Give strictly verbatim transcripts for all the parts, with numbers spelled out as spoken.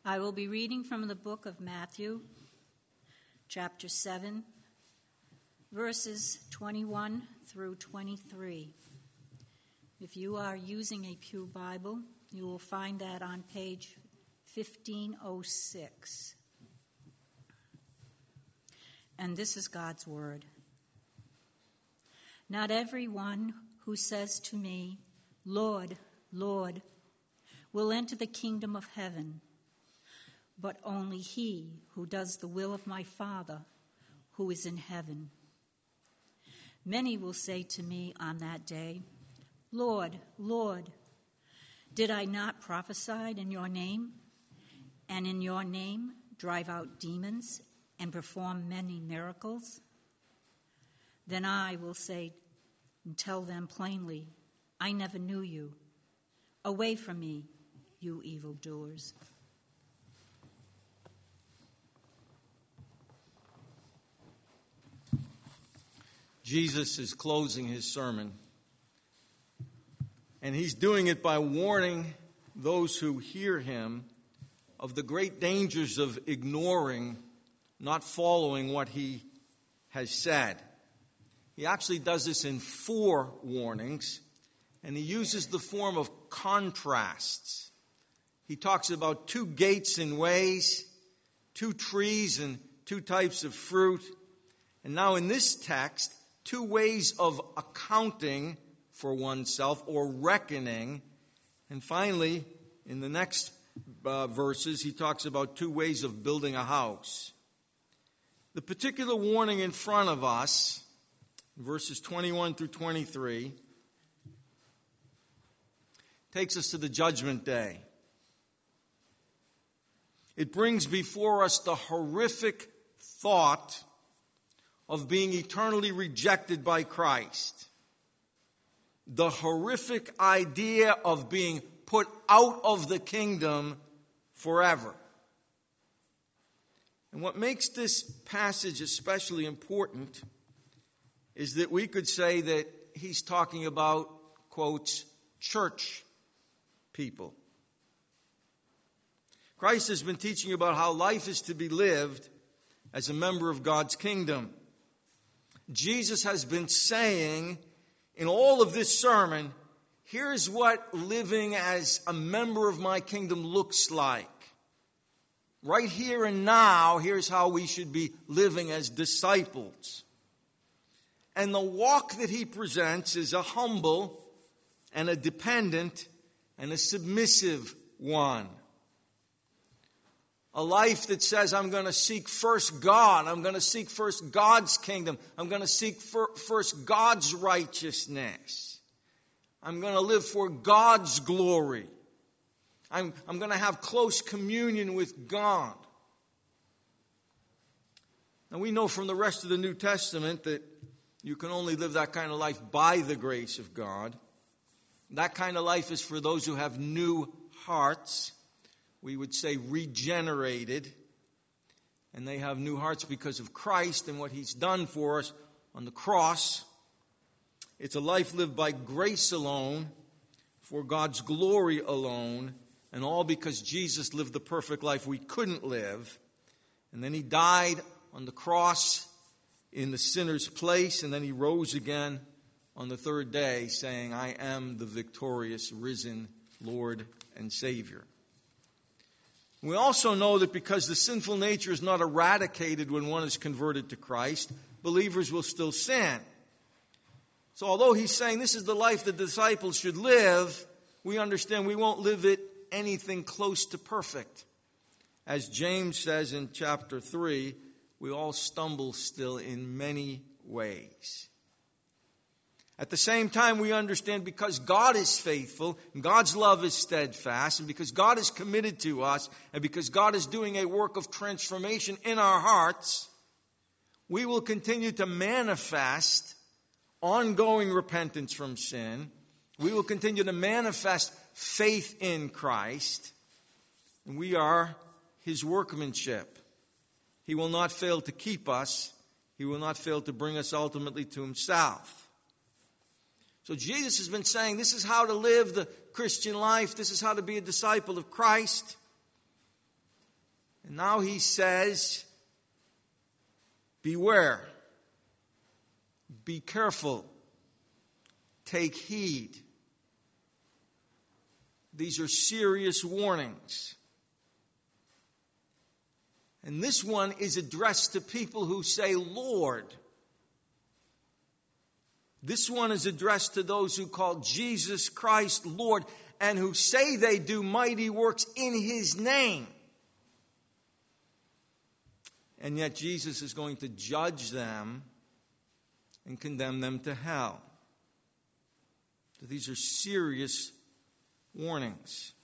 I will be reading from the book of Matthew, chapter seven, verses twenty-one through twenty-three. If you are using a Pew Bible, you will find that on page fifteen oh six. And this is God's word. Not everyone who says to me, Lord, Lord, will enter the kingdom of heaven, but only he who does the will of my Father who is in heaven. Many will say to me on that day, Lord, Lord, did I not prophesy in your name, and in your name drive out demons and perform many miracles? Then I will say and tell them plainly, I never knew you. Away from me, you evildoers. Jesus is closing his sermon, and he's doing it by warning those who hear him of the great dangers of ignoring, not following what he has said. He actually does this in four warnings, and he uses the form of contrasts. He talks about two gates and ways, two trees and two types of fruit, and now in this text, two ways of accounting for oneself or reckoning. And finally, in the next uh, verses, he talks about two ways of building a house. The particular warning in front of us, verses twenty-one through twenty-three, takes us to the judgment day. It brings before us the horrific thought of being eternally rejected by Christ. The horrific idea of being put out of the kingdom forever. And what makes this passage especially important is that we could say that he's talking about, quotes, church people. Christ has been teaching about how life is to be lived as a member of God's kingdom. Jesus has been saying in all of this sermon, here's what living as a member of my kingdom looks like. Right here and now, here's how we should be living as disciples. And the walk that he presents is a humble and a dependent and a submissive one. A life that says, I'm going to seek first God. I'm going to seek first God's kingdom. I'm going to seek first God's righteousness. I'm going to live for God's glory. I'm, I'm going to have close communion with God. Now we know from the rest of the New Testament that you can only live that kind of life by the grace of God. That kind of life is for those who have new hearts. We would say regenerated. And they have new hearts because of Christ and what he's done for us on the cross. It's a life lived by grace alone, for God's glory alone, and all because Jesus lived the perfect life we couldn't live. And then he died on the cross in the sinner's place, and then he rose again on the third day, saying, I am the victorious, risen Lord and Savior. We also know that because the sinful nature is not eradicated when one is converted to Christ, believers will still sin. So although he's saying this is the life the disciples should live, we understand we won't live it anything close to perfect. As James says in chapter three, we all stumble still in many ways. At the same time, we understand because God is faithful, and God's love is steadfast, and because God is committed to us, and because God is doing a work of transformation in our hearts, we will continue to manifest ongoing repentance from sin. We will continue to manifest faith in Christ, and we are his workmanship. He will not fail to keep us. He will not fail to bring us ultimately to himself. So Jesus has been saying this is how to live the Christian life. This is how to be a disciple of Christ. Now he says, beware, be careful, take heed. These are serious warnings. And this one is addressed to people who say, Lord. This one is addressed to those who call Jesus Christ Lord and who say they do mighty works in His name. And yet Jesus is going to judge them and condemn them to hell. So these are serious warnings.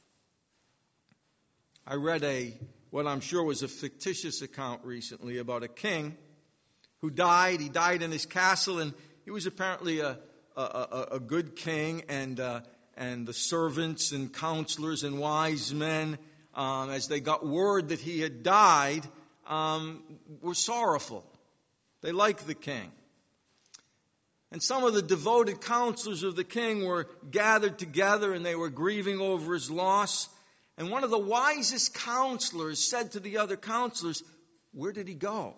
I read a what I'm sure was a fictitious account recently about a king who died. He died in his castle, and he was apparently a a, a, a good king, and uh, and the servants and counselors and wise men, um, as they got word that he had died, um, were sorrowful. They liked the king. And some of the devoted counselors of the king were gathered together, and they were grieving over his loss. And one of the wisest counselors said to the other counselors, "Where did he go?"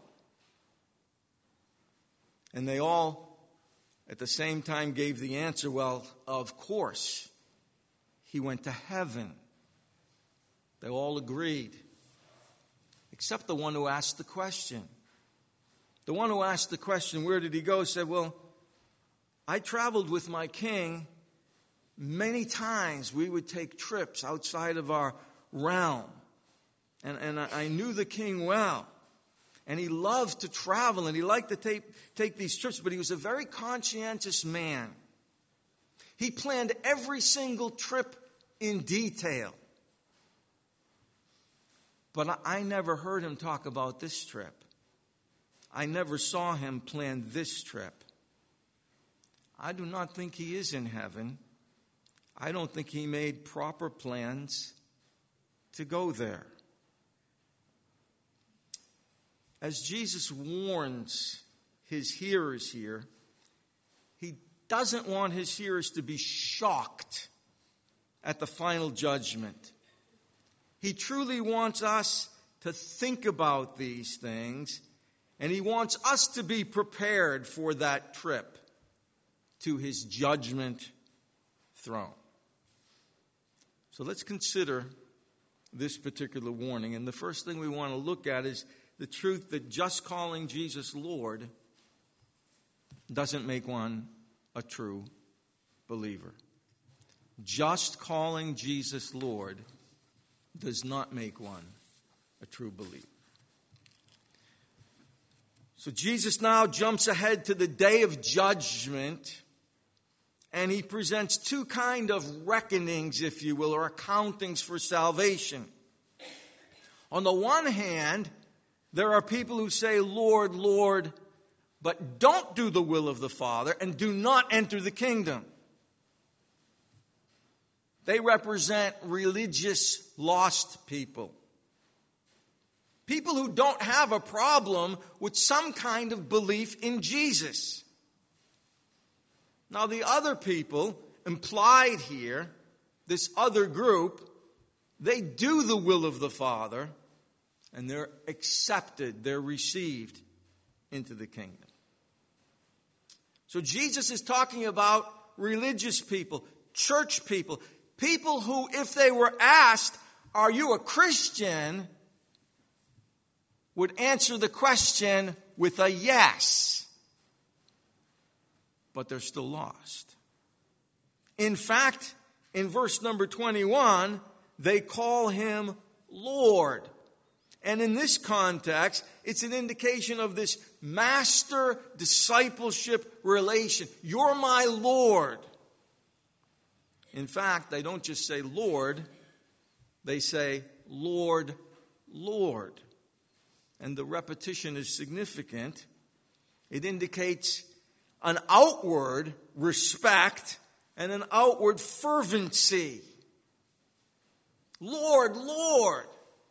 And they all, at the same time, gave the answer, "Well, of course, he went to heaven." They all agreed, except the one who asked the question. The one who asked the question, "Where did he go?" said, "Well, I traveled with my king many times. We would take trips outside of our realm. And, and I, I knew the king well. And he loved to travel, and he liked to take, take these trips, but he was a very conscientious man. He planned every single trip in detail. But I, I never heard him talk about this trip. I never saw him plan this trip. I do not think he is in heaven. I don't think he made proper plans to go there." As Jesus warns his hearers here, he doesn't want his hearers to be shocked at the final judgment. He truly wants us to think about these things, and he wants us to be prepared for that trip to his judgment throne. So let's consider this particular warning. And the first thing we want to look at is the truth that just calling Jesus Lord doesn't make one a true believer. Just calling Jesus Lord does not make one a true believer. So Jesus now jumps ahead to the day of judgment, and he presents two kind of reckonings, if you will, or accountings for salvation. On the one hand, there are people who say, "Lord, Lord," but don't do the will of the Father and do not enter the kingdom. They represent religious lost people. People who don't have a problem with some kind of belief in Jesus. Now, the other people implied here, this other group, they do the will of the Father, and they're accepted, they're received into the kingdom. So Jesus is talking about religious people, church people, people who, if they were asked, "Are you a Christian?" would answer the question with a yes. But they're still lost. In fact, in verse number twenty-one, they call him Lord. And in this context, it's an indication of this master-discipleship relation. You're my Lord. In fact, they don't just say Lord, they say Lord, Lord. And the repetition is significant. It indicates an outward respect and an outward fervency. Lord, Lord.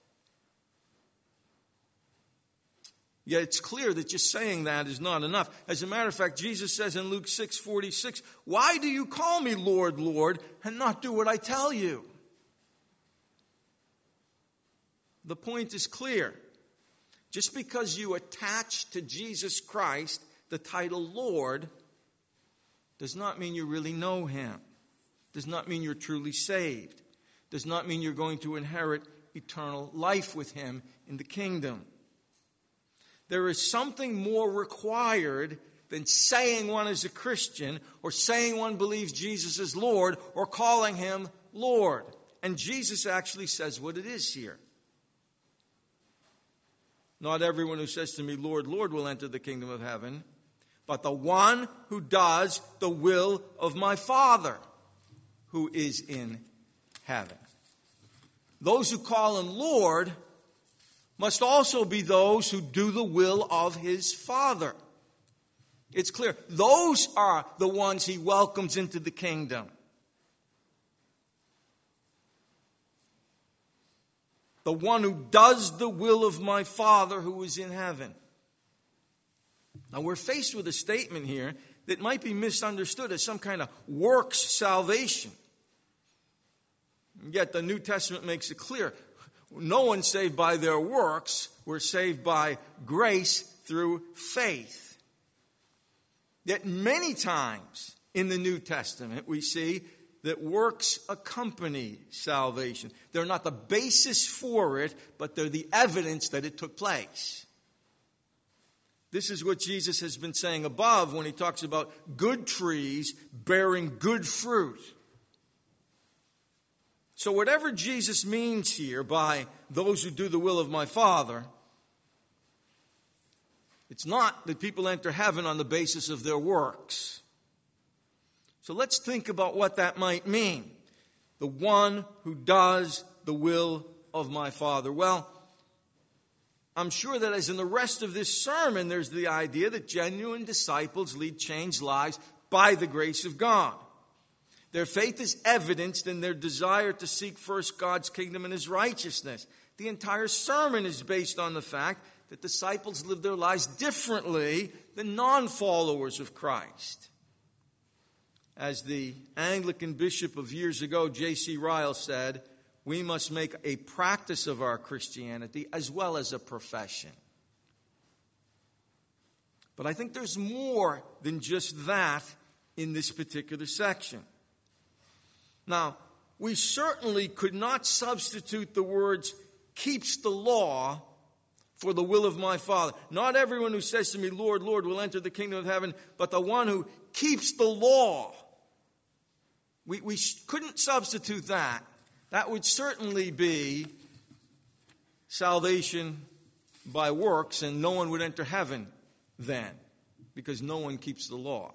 Yet it's clear that just saying that is not enough. As a matter of fact, Jesus says in Luke six forty-six, "Why do you call me Lord, Lord, and not do what I tell you?" the point is clear. Just because you attach to Jesus Christ the title Lord does not mean you really know him. Does not mean you're truly saved. Does not mean you're going to inherit eternal life with him in the kingdom. There is something more required than saying one is a Christian or saying one believes Jesus is Lord or calling him Lord. And Jesus actually says what it is here. Not everyone who says to me, Lord, Lord, will enter the kingdom of heaven, but the one who does the will of my Father who is in heaven. Those who call him Lord must also be those who do the will of his Father. It's clear. Those are the ones he welcomes into the kingdom. The one who does the will of my Father who is in heaven. Now we're faced with a statement here that might be misunderstood as some kind of works salvation. Yet the New Testament makes it clear. No one's saved by their works. We're saved by grace through faith. Yet many times in the New Testament we see that works accompany salvation. They're not the basis for it, but they're the evidence that it took place. This is what Jesus has been saying above when he talks about good trees bearing good fruit. So whatever Jesus means here by those who do the will of my Father, it's not that people enter heaven on the basis of their works. So let's think about what that might mean. The one who does the will of my Father. Well, I'm sure that as in the rest of this sermon, there's the idea that genuine disciples lead changed lives by the grace of God. Their faith is evidenced in their desire to seek first God's kingdom and his righteousness. The entire sermon is based on the fact that disciples live their lives differently than non-followers of Christ. As the Anglican bishop of years ago, J C Ryle, said, we must make a practice of our Christianity as well as a profession. But I think there's more than just that in this particular section. Now, we certainly could not substitute the words keeps the law for the will of my Father. Not everyone who says to me, Lord, Lord, will enter the kingdom of heaven, but the one who keeps the law. We, we couldn't substitute that. That would certainly be salvation by works, and no one would enter heaven then, because no one keeps the law.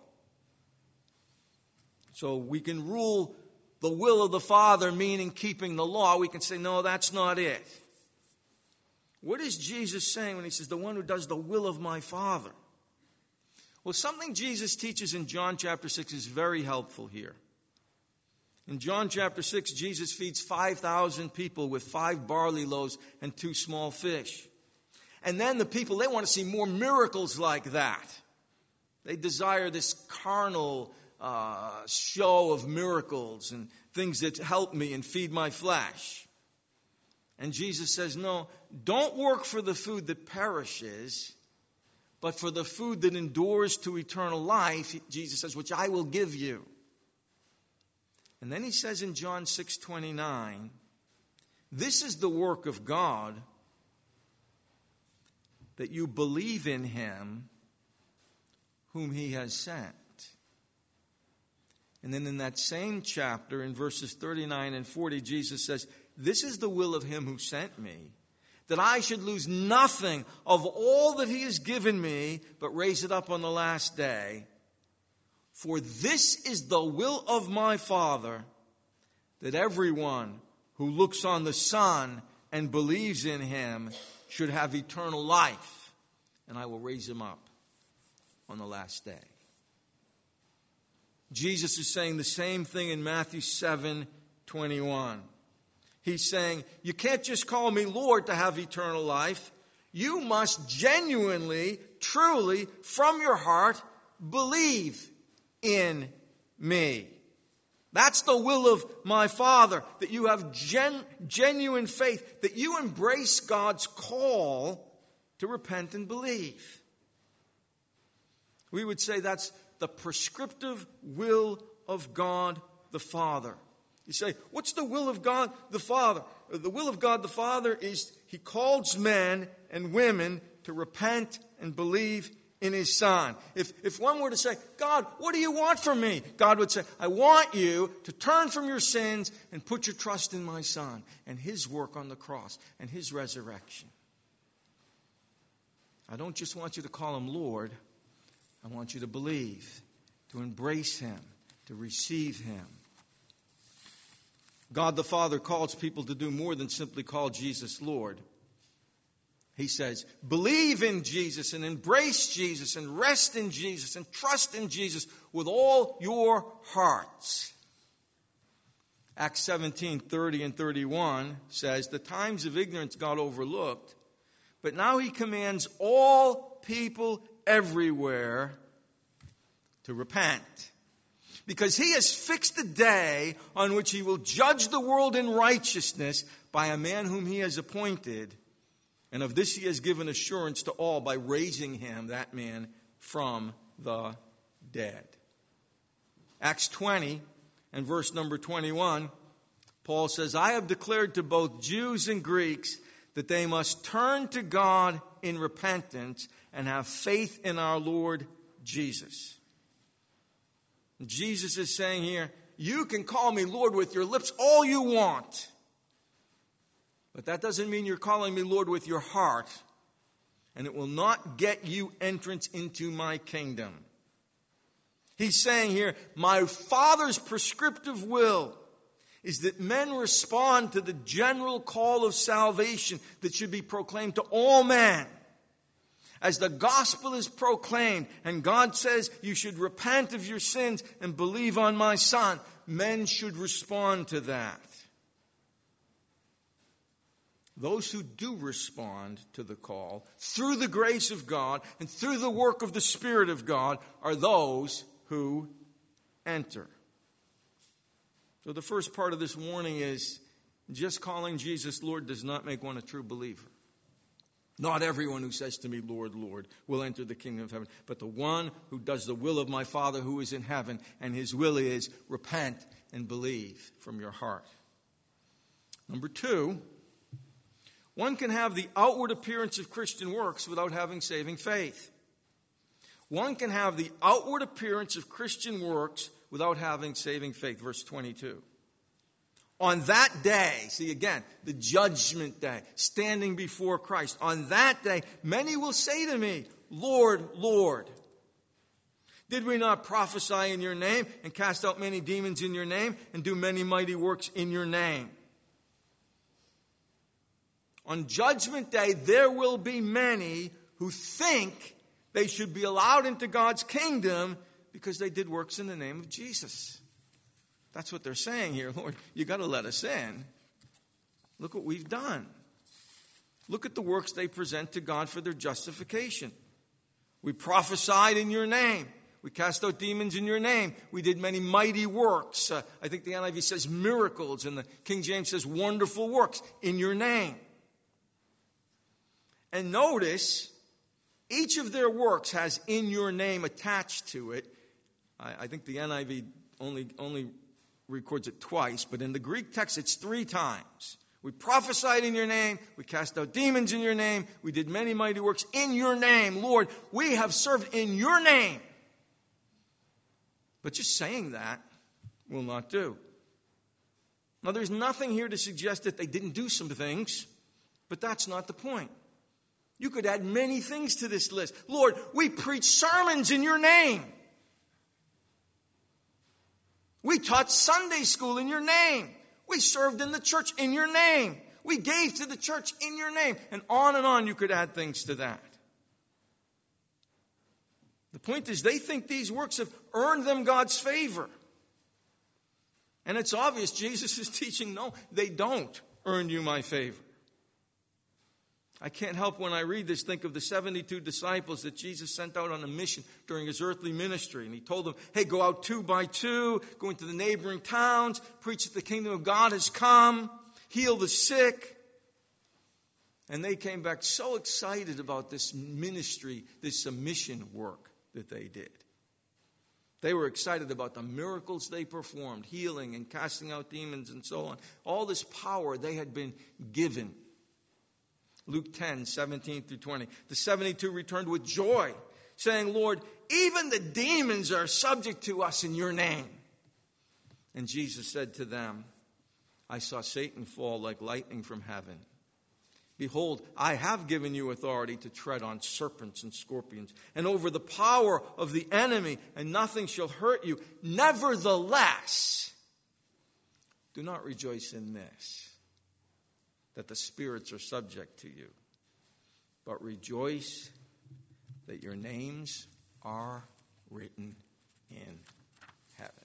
So we can rule the will of the Father, meaning keeping the law. We can say, no, that's not it. What is Jesus saying when he says, the one who does the will of my Father? Well, something Jesus teaches in John chapter six is very helpful here. In John chapter six, Jesus feeds five thousand people with five barley loaves and two small fish. And then the people, they want to see more miracles like that. They desire this carnal uh, show of miracles and things that help me and feed my flesh. And Jesus says, no, don't work for the food that perishes, but for the food that endures to eternal life, Jesus says, which I will give you. And then he says in John six twenty-nine, this is the work of God, that you believe in him whom he has sent. And then in that same chapter, in verses thirty-nine and forty, Jesus says, this is the will of him who sent me, that I should lose nothing of all that he has given me, but raise it up on the last day. For this is the will of my Father, that everyone who looks on the Son and believes in him should have eternal life, and I will raise him up on the last day. Jesus is saying the same thing in Matthew seven twenty-one. He's saying, you can't just call me Lord to have eternal life. You must genuinely, truly, from your heart, believe in me. That's the will of my Father, that you have gen- genuine faith, that you embrace God's call to repent and believe. We would say that's the prescriptive will of God the Father. You say, what's the will of God the Father? The will of God the Father is He calls men and women to repent and believe in His Son. If, if one were to say, God, what do you want from me? God would say, I want you to turn from your sins and put your trust in my Son and His work on the cross and His resurrection. I don't just want you to call Him Lord. I want you to believe, to embrace Him, to receive Him. God the Father calls people to do more than simply call Jesus Lord. He says, believe in Jesus and embrace Jesus and rest in Jesus and trust in Jesus with all your hearts. Acts seventeen, thirty and thirty-one says, the times of ignorance God overlooked, but now He commands all people everywhere to repent. Because He has fixed the day on which He will judge the world in righteousness by a man whom He has appointed. And of this He has given assurance to all by raising Him, that man, from the dead. Acts twenty and verse number twenty-one, Paul says, I have declared to both Jews and Greeks that they must turn to God in repentance and have faith in our Lord Jesus. Jesus is saying here, you can call me Lord with your lips all you want. But that doesn't mean you're calling me Lord with your heart. And it will not get you entrance into my kingdom. He's saying here, my Father's prescriptive will is that men respond to the general call of salvation that should be proclaimed to all men. As the gospel is proclaimed and God says you should repent of your sins and believe on my Son, men should respond to that. Those who do respond to the call through the grace of God and through the work of the Spirit of God are those who enter. So the first part of this warning is just calling Jesus Lord does not make one a true believer. Not everyone who says to me, Lord, Lord, will enter the kingdom of heaven, but the one who does the will of my Father who is in heaven, and His will is repent and believe from your heart. Number two, one can have the outward appearance of Christian works without having saving faith. One can have the outward appearance of Christian works without having saving faith. Verse twenty-two. On that day, see again, the judgment day, standing before Christ. On that day, many will say to me, Lord, Lord, did we not prophesy in your name and cast out many demons in your name and do many mighty works in your name? On judgment day, there will be many who think they should be allowed into God's kingdom because they did works in the name of Jesus. That's what they're saying here. Lord, you got to let us in. Look what we've done. Look at the works they present to God for their justification. We prophesied in your name. We cast out demons in your name. We did many mighty works. Uh, I think the N I V says miracles, and the King James says wonderful works in your name. And notice, each of their works has in your name attached to it. I, I think the N I V only, only records it twice, but in the Greek text it's three times. We prophesied in your name. We cast out demons in your name. We did many mighty works in your name. Lord, we have served in your name. But just saying that will not do. Now, there's nothing here to suggest that they didn't do some things, but that's not the point. You could add many things to this list. Lord, we preach sermons in your name. We taught Sunday school in your name. We served in the church in your name. We gave to the church in your name. And on and on you could add things to that. The point is they think these works have earned them God's favor. And it's obvious Jesus is teaching, no, they don't earn you my favor. I can't help when I read this think of the seventy-two disciples that Jesus sent out on a mission during his earthly ministry. And he told them, hey, go out two by two, go into the neighboring towns, preach that the kingdom of God has come, heal the sick. And they came back so excited about this ministry, this mission work that they did. They were excited about the miracles they performed, healing and casting out demons and so on. All this power they had been given. Luke ten, seventeen through twenty. The seventy-two returned with joy, saying, Lord, even the demons are subject to us in your name. And Jesus said to them, I saw Satan fall like lightning from heaven. Behold, I have given you authority to tread on serpents and scorpions, and over the power of the enemy, and nothing shall hurt you. Nevertheless, do not rejoice in this, that the spirits are subject to you, but rejoice that your names are written in heaven.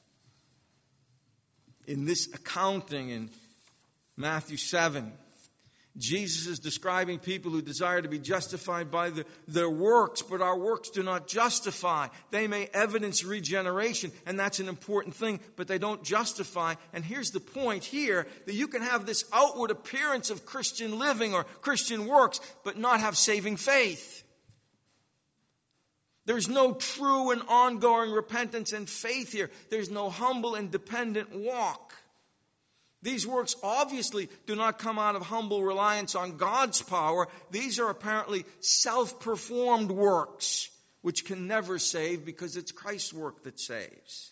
In this accounting in Matthew seven, Jesus is describing people who desire to be justified by the, their works, but our works do not justify. They may evidence regeneration, and that's an important thing, but they don't justify. And here's the point here, that you can have this outward appearance of Christian living or Christian works, but not have saving faith. There's no true and ongoing repentance and faith here. There's no humble and dependent walk. These works obviously do not come out of humble reliance on God's power. These are apparently self-performed works, which can never save because it's Christ's work that saves.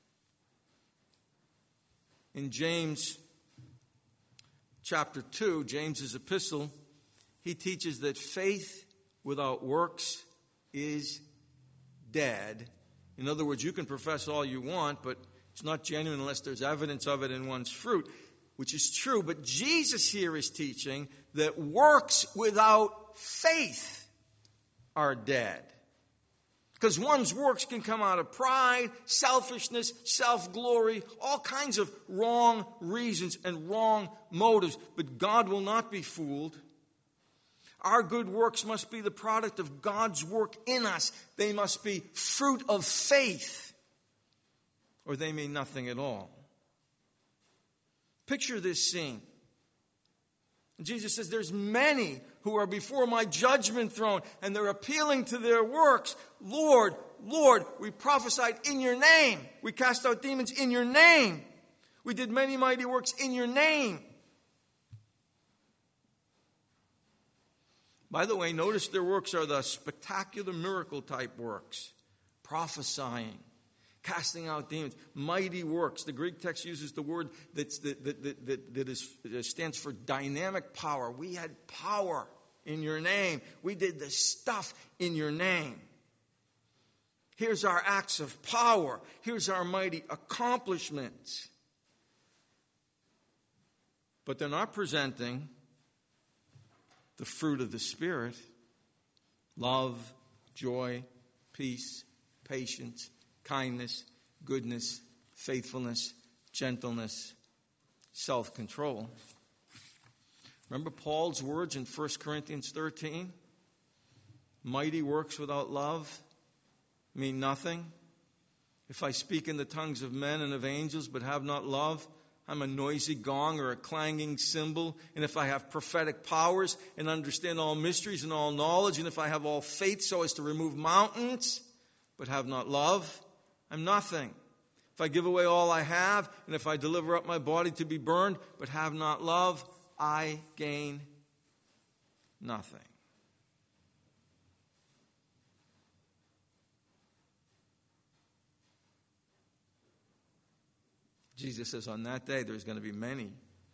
In James chapter two, James's epistle, he teaches that faith without works is dead. In other words, you can profess all you want, but it's not genuine unless there's evidence of it in one's fruit, which is true. But Jesus here is teaching that works without faith are dead. Because one's works can come out of pride, selfishness, self-glory, all kinds of wrong reasons and wrong motives. But God will not be fooled. Our good works must be the product of God's work in us. They must be fruit of faith, or they mean nothing at all. Picture this scene. Jesus says, there's many who are before my judgment throne, and they're appealing to their works. Lord, Lord, we prophesied in your name. We cast out demons in your name. We did many mighty works in your name. By the way, notice their works are the spectacular miracle type works. Prophesying, casting out demons, mighty works. The Greek text uses the word that's, that, that, that, that, that, is, that stands for dynamic power. We had power in your name. We did the stuff in your name. Here's our acts of power. Here's our mighty accomplishments. But they're not presenting the fruit of the Spirit: love, joy, peace, patience, kindness, goodness, faithfulness, gentleness, self-control. Remember Paul's words in First Corinthians thirteen? Mighty works without love mean nothing. If I speak in the tongues of men and of angels but have not love, I'm a noisy gong or a clanging cymbal. And if I have prophetic powers and understand all mysteries and all knowledge, and if I have all faith so as to remove mountains but have not love, I'm nothing. If I give away all I have, and if I deliver up my body to be burned but have not love, I gain nothing. Jesus says on that day there's going to be many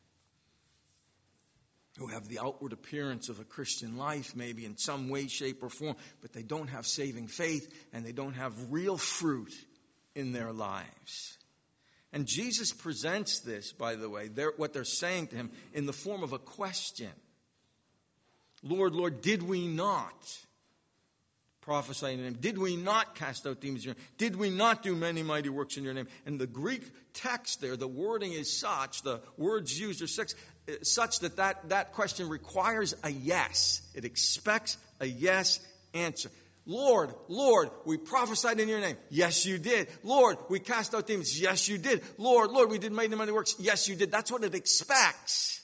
who have the outward appearance of a Christian life, maybe in some way, shape, or form, but they don't have saving faith and they don't have real fruit in their lives. And Jesus presents this, by the way, they're, what they're saying to him, in the form of a question. Lord, Lord, did we not prophesy in your name? Did we not cast out demons in your name? Did we not do many mighty works in your name? And the Greek text there, the wording is such, the words used are such, such that, that that question requires a yes. It expects a yes answer. Lord, Lord, we prophesied in your name. Yes, you did. Lord, we cast out demons. Yes, you did. Lord, Lord, we did many mighty works. Yes, you did. That's what it expects.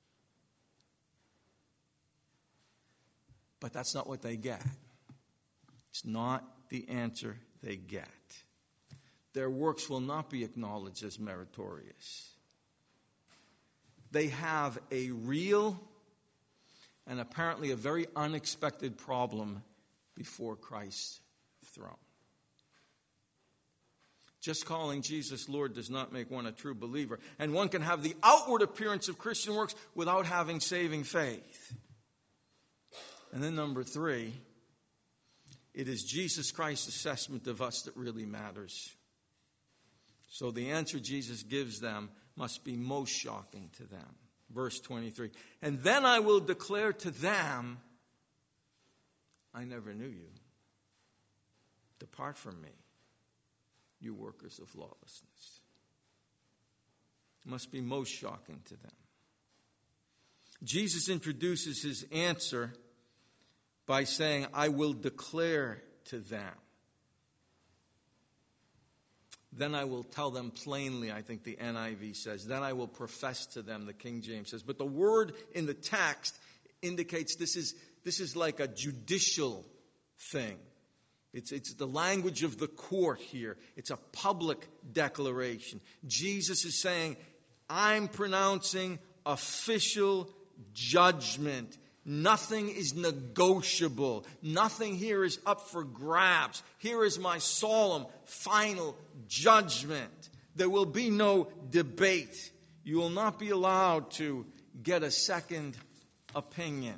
But that's not what they get. It's not the answer they get. Their works will not be acknowledged as meritorious. They have a real and apparently a very unexpected problem before Christ's throne. Just calling Jesus Lord does not make one a true believer. And one can have the outward appearance of Christian works without having saving faith. And then number three, it is Jesus Christ's assessment of us that really matters. So the answer Jesus gives them must be most shocking to them. Verse twenty-three, and then I will declare to them, I never knew you. Depart from me, you workers of lawlessness. It must be most shocking to them. Jesus introduces his answer by saying, I will declare to them. Then I will tell them plainly, I think the N I V says. Then I will profess to them, the King James says. But the word in the text indicates this is, this is like a judicial thing. It's, it's the language of the court here. It's a public declaration. Jesus is saying, I'm pronouncing official judgment. Nothing is negotiable. Nothing here is up for grabs. Here is my solemn, final judgment. There will be no debate. You will not be allowed to get a second opinion.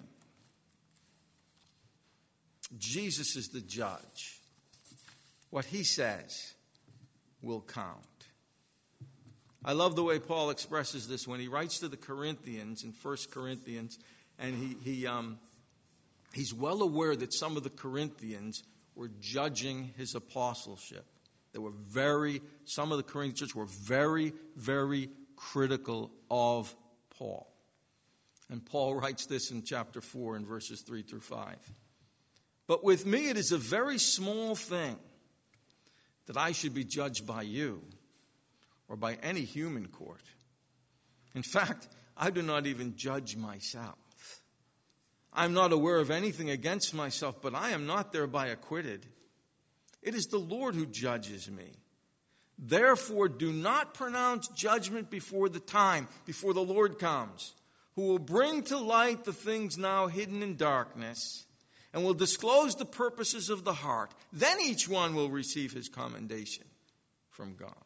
Jesus is the judge. What he says will count. I love the way Paul expresses this when he writes to the Corinthians in First Corinthians. And he, he um, he's well aware that some of the Corinthians were judging his apostleship. They were very, some of the Corinthian church were very, very critical of Paul. And Paul writes this in chapter four in verses three through five. But with me it is a very small thing that I should be judged by you or by any human court. In fact, I do not even judge myself. I'm not aware of anything against myself, but I am not thereby acquitted. It is the Lord who judges me. Therefore, do not pronounce judgment before the time, before the Lord comes, who will bring to light the things now hidden in darkness, and will disclose the purposes of the heart. Then each one will receive his commendation from God.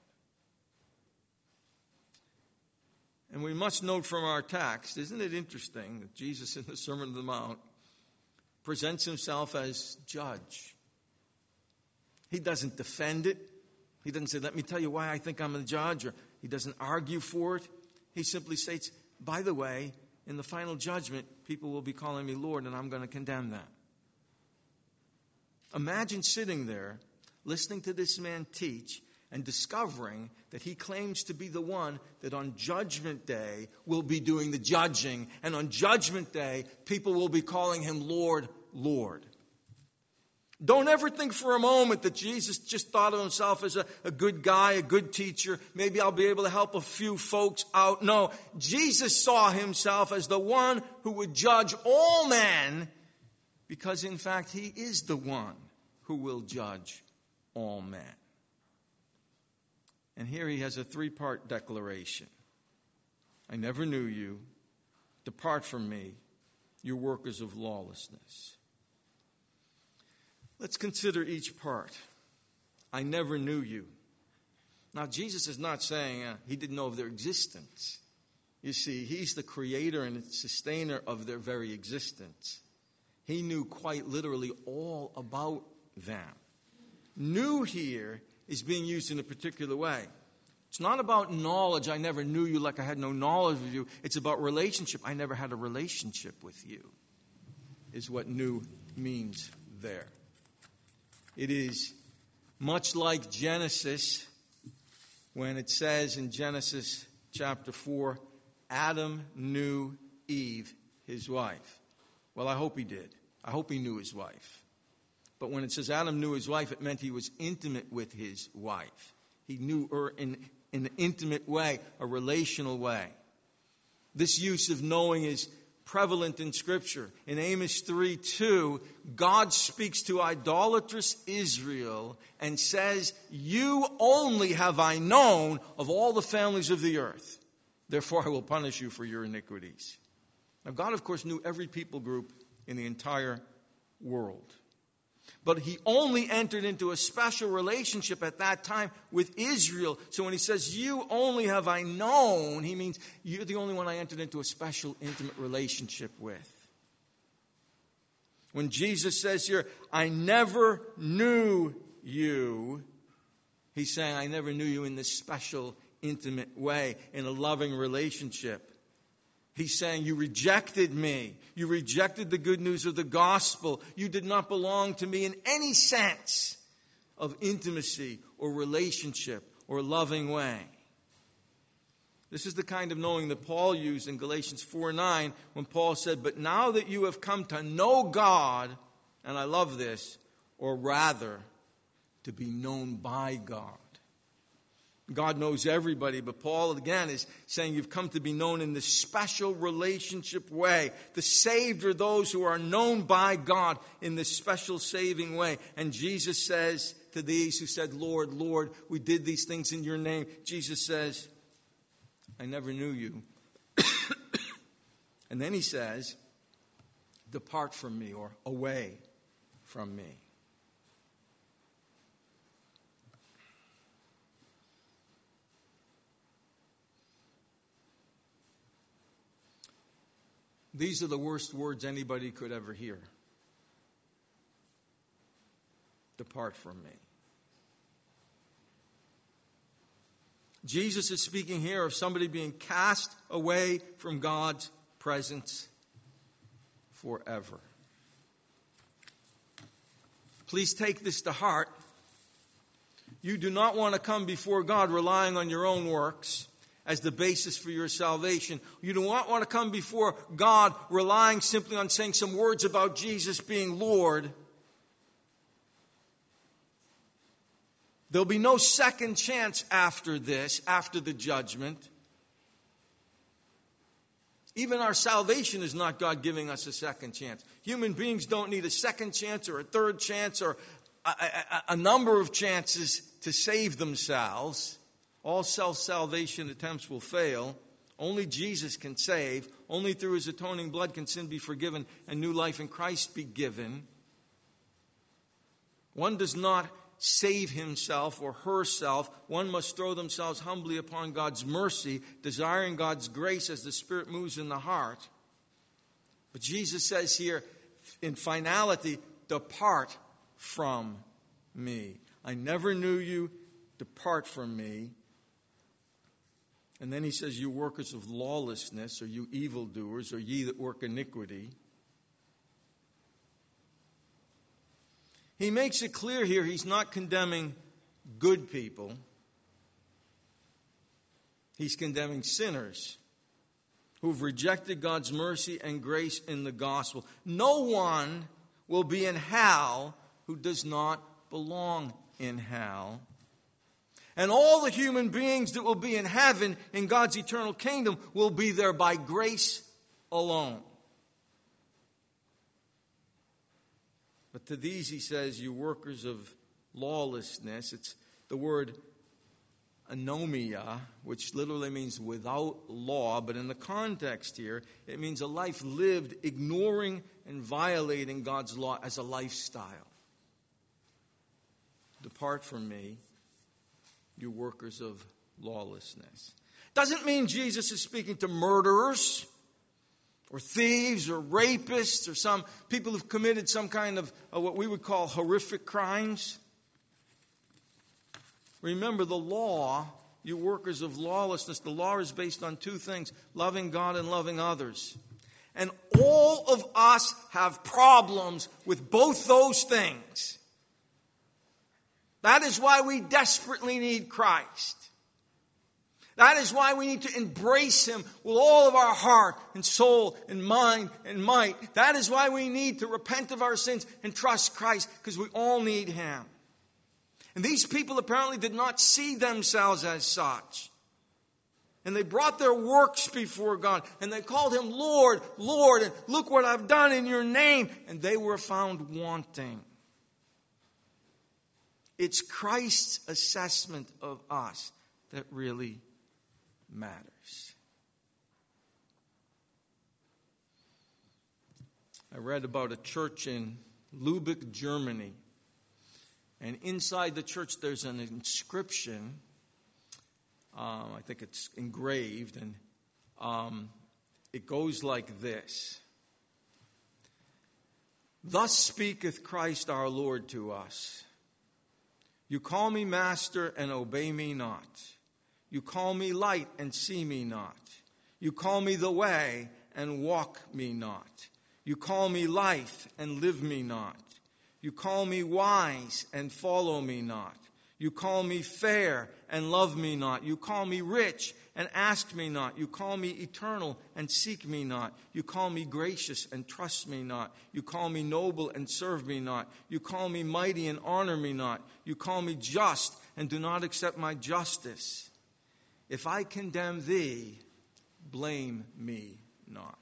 And we must note from our text, isn't it interesting that Jesus in the Sermon on the Mount presents himself as judge. He doesn't defend it. He doesn't say, let me tell you why I think I'm the judge, or he doesn't argue for it. He simply states, by the way, in the final judgment, people will be calling me Lord, and I'm going to condemn that. Imagine sitting there, listening to this man teach, and discovering that he claims to be the one that on Judgment Day will be doing the judging. And on Judgment Day, people will be calling him Lord, Lord. Don't ever think for a moment that Jesus just thought of himself as a, a good guy, a good teacher. Maybe I'll be able to help a few folks out. No, Jesus saw himself as the one who would judge all men, because in fact he is the one who will judge all men. And here he has a three-part declaration. I never knew you. Depart from me, you workers of lawlessness. Let's consider each part. I never knew you. Now, Jesus is not saying uh, he didn't know of their existence. You see, he's the creator and sustainer of their very existence. He knew quite literally all about them. Knew here is being used in a particular way. It's not about knowledge. I never knew you like I had no knowledge of you. It's about relationship. I never had a relationship with you, is what knew means there. It is much like Genesis when it says in Genesis chapter four, Adam knew Eve, his wife. Well, I hope he did. I hope he knew his wife. But when it says Adam knew his wife, it meant he was intimate with his wife. He knew her in, in an intimate way, a relational way. This use of knowing is prevalent in Scripture. In Amos three two, God speaks to idolatrous Israel and says, "You only have I known of all the families of the earth. Therefore I will punish you for your iniquities." Now God, of course, knew every people group in the entire world. But he only entered into a special relationship at that time with Israel. So when he says, "You only have I known," he means you're the only one I entered into a special, intimate relationship with. When Jesus says here, "I never knew you," he's saying, I never knew you in this special, intimate way, in a loving relationship. He's saying, you rejected me. You rejected the good news of the gospel. You did not belong to me in any sense of intimacy or relationship or loving way. This is the kind of knowing that Paul used in Galatians four nine when Paul said, "But now that you have come to know God," and I love this, "or rather, to be known by God." God knows everybody, but Paul, again, is saying you've come to be known in this special relationship way. The saved are those who are known by God in this special saving way. And Jesus says to these who said, "Lord, Lord, we did these things in your name," Jesus says, "I never knew you." And then he says, "Depart from me," or "away from me." These are the worst words anybody could ever hear. Depart from me. Jesus is speaking here of somebody being cast away from God's presence forever. Please take this to heart. You do not want to come before God relying on your own works as the basis for your salvation. You do not want to come before God relying simply on saying some words about Jesus being Lord. There'll be no second chance after this, after the judgment. Even our salvation is not God giving us a second chance. Human beings don't need a second chance or a third chance or a, a, a number of chances to save themselves. All self-salvation attempts will fail. Only Jesus can save. Only through his atoning blood can sin be forgiven and new life in Christ be given. One does not save himself or herself. One must throw themselves humbly upon God's mercy, desiring God's grace as the Spirit moves in the heart. But Jesus says here, in finality, "Depart from me. I never knew you. Depart from me." And then he says, "You workers of lawlessness," or "you evildoers," or "ye that work iniquity." He makes it clear here he's not condemning good people. He's condemning sinners who've rejected God's mercy and grace in the gospel. No one will be in hell who does not belong in hell. And all the human beings that will be in heaven in God's eternal kingdom will be there by grace alone. But to these, he says, "You workers of lawlessness." It's the word anomia, which literally means without law. But in the context here, it means a life lived ignoring and violating God's law as a lifestyle. "Depart from me, you workers of lawlessness." Doesn't mean Jesus is speaking to murderers or thieves or rapists or some people who've committed some kind of uh, what we would call horrific crimes. Remember, the law, you workers of lawlessness, the law is based on two things: loving God and loving others. And all of us have problems with both those things. That is why we desperately need Christ. That is why we need to embrace Him with all of our heart and soul and mind and might. That is why we need to repent of our sins and trust Christ, because we all need Him. And these people apparently did not see themselves as such. And they brought their works before God. And they called Him Lord, Lord. And look what I've done in your name. And they were found wanting. It's Christ's assessment of us that really matters. I read about a church in Lübeck, Germany. And inside the church there's an inscription. Um, I think it's engraved, and um, it goes like this. Thus speaketh Christ our Lord to us. You call me master and obey me not. You call me light and see me not. You call me the way and walk me not. You call me life and live me not. You call me wise and follow me not. You call me fair and love me not. You call me rich and ask me not. You call me eternal and seek me not. You call me gracious and trust me not. You call me noble and serve me not. You call me mighty and honor me not. You call me just and do not accept my justice. If I condemn thee, blame me not.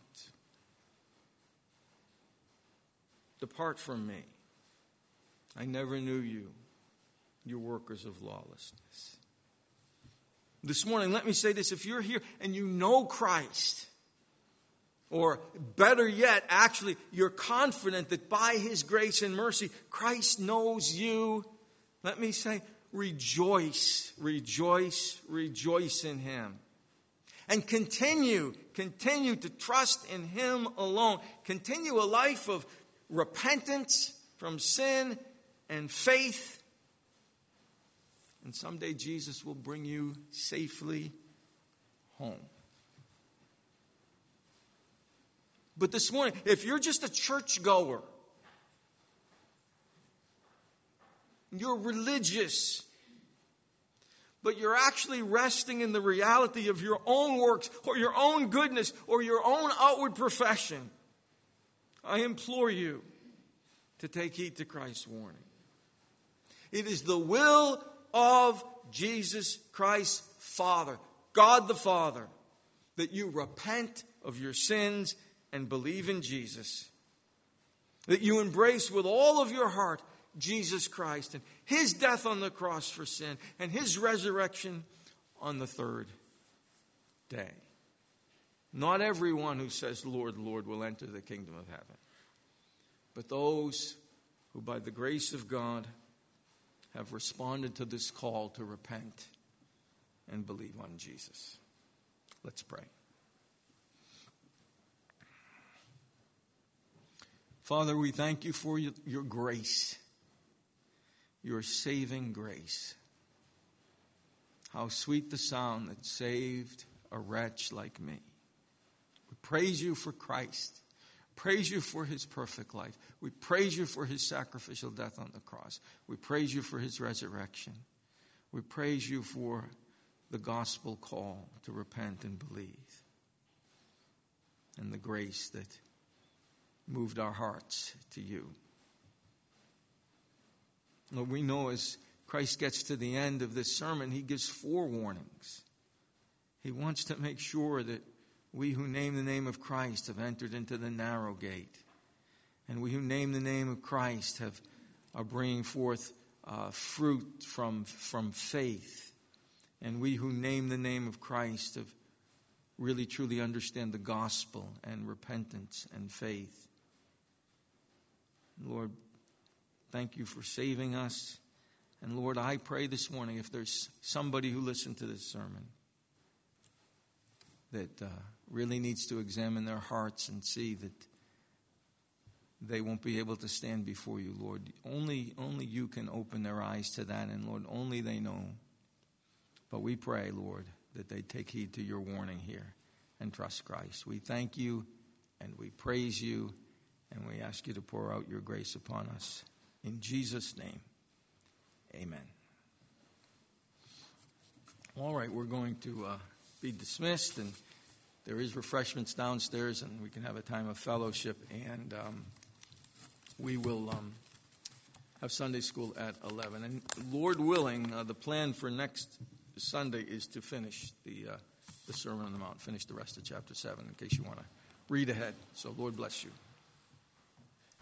Depart from me. I never knew you, you workers of lawlessness. This morning, let me say this. If you're here and you know Christ, or better yet, actually, you're confident that by His grace and mercy, Christ knows you, let me say, rejoice, rejoice, rejoice in Him. And continue, continue to trust in Him alone. Continue a life of repentance from sin and faith. And someday Jesus will bring you safely home. But this morning, if you're just a churchgoer, you're religious, but you're actually resting in the reality of your own works or your own goodness or your own outward profession, I implore you to take heed to Christ's warning. It is the will of Jesus Christ, Father, God the Father, that you repent of your sins and believe in Jesus. That you embrace with all of your heart Jesus Christ and His death on the cross for sin and His resurrection on the third day. Not everyone who says, Lord, Lord, will enter the kingdom of heaven, but those who by the grace of God have responded to this call to repent and believe on Jesus. Let's pray. Father, we thank you for your grace, your saving grace. How sweet the sound that saved a wretch like me. We praise you for Christ. Praise you for His perfect life. We praise you for His sacrificial death on the cross. We praise you for His resurrection. We praise you for the gospel call to repent and believe, and the grace that moved our hearts to you. Lord, we know as Christ gets to the end of this sermon, He gives four warnings. He wants to make sure that we who name the name of Christ have entered into the narrow gate. And we who name the name of Christ have are bringing forth uh, fruit from, from faith. And we who name the name of Christ have really truly understand the gospel and repentance and faith. Lord, thank you for saving us. And Lord, I pray this morning, if there's somebody who listened to this sermon that uh, really needs to examine their hearts and see that they won't be able to stand before you, Lord. Only, only you can open their eyes to that, and Lord, only they know. But we pray, Lord, that they take heed to your warning here and trust Christ. We thank you and we praise you, and we ask you to pour out your grace upon us. In Jesus' name, amen. Amen. All right, we're going to uh, be dismissed, and there is refreshments downstairs, and we can have a time of fellowship, and um, we will um, have Sunday school at eleven. And Lord willing, uh, the plan for next Sunday is to finish the uh, the Sermon on the Mount, finish the rest of chapter seven, in case you want to read ahead. So Lord bless you.